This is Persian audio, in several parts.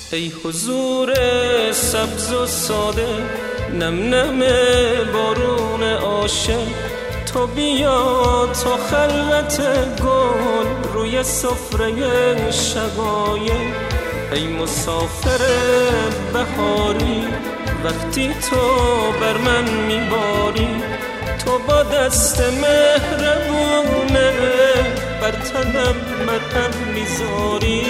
ای حضور سبز و ساده، نم نم بارون عاشق، تو بیا تا خلوت گل روی سفره شقایق. ای مسافر بهاری، وقتی تو بر من میباری، تو با دست مهربونه بر تنم مرهم میذاری.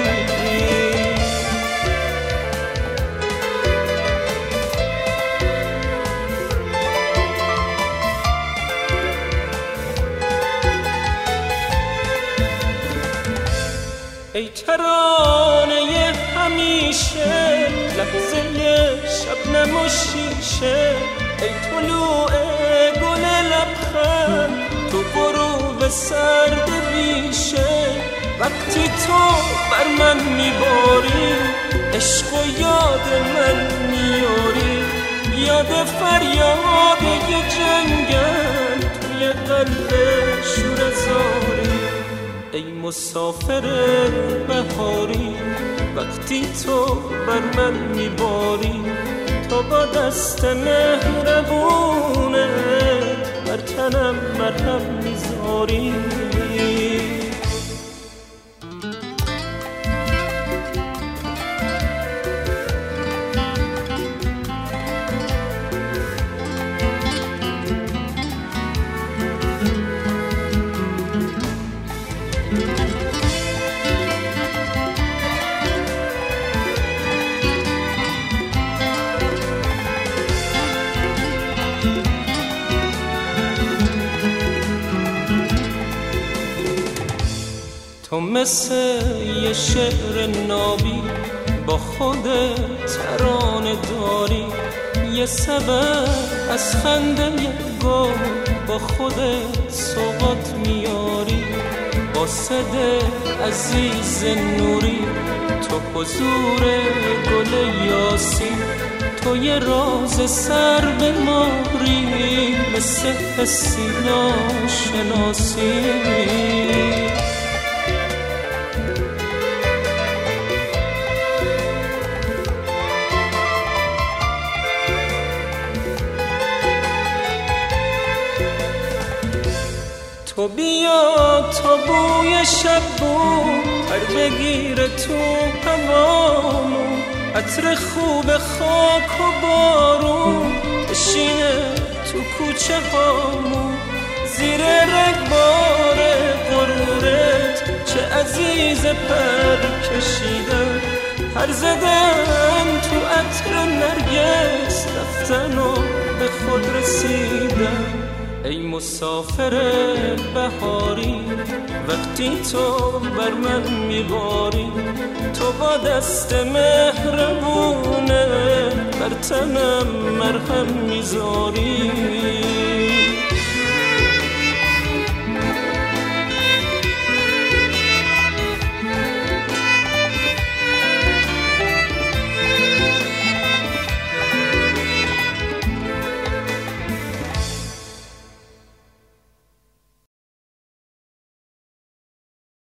ای ترانه همیشه، لحظه شبنم و شیشه، ای طلوع گل لبخند تو غروب سرد بیشه. وقتی تو بر من میباری، عشق و یاد من میاری، یاد فریاد یه جنگل توی قلب شور زاری. ای مسافر بهاری، وقتی تو بر من میباری، تو با دست مهربونه بر تنم مرهم میذاری. تو مثل یه شعر نابی با خود ترانه داری، یه سبب از خنده گل با خودت سوغات میاری. قاصد عزیز نوری، تو حضور گل یاسی، تو یه راز سر به ماری، مثل حسی ناشناسی. تو بیا تا بوی شب بود پر بگیره تو هوامو، عطر خوب خاک و بارون بشینه تو کوچه هامو. زیر رگبار غرورت چه عزیز پر کشیدن، پر زدن تو عطر نرگس رفتن و به خود رسیدن. ای مسافر بهاری، وقتی تو بر من میباری، تو با دست مهربونه بر تنم مرهم میذاری.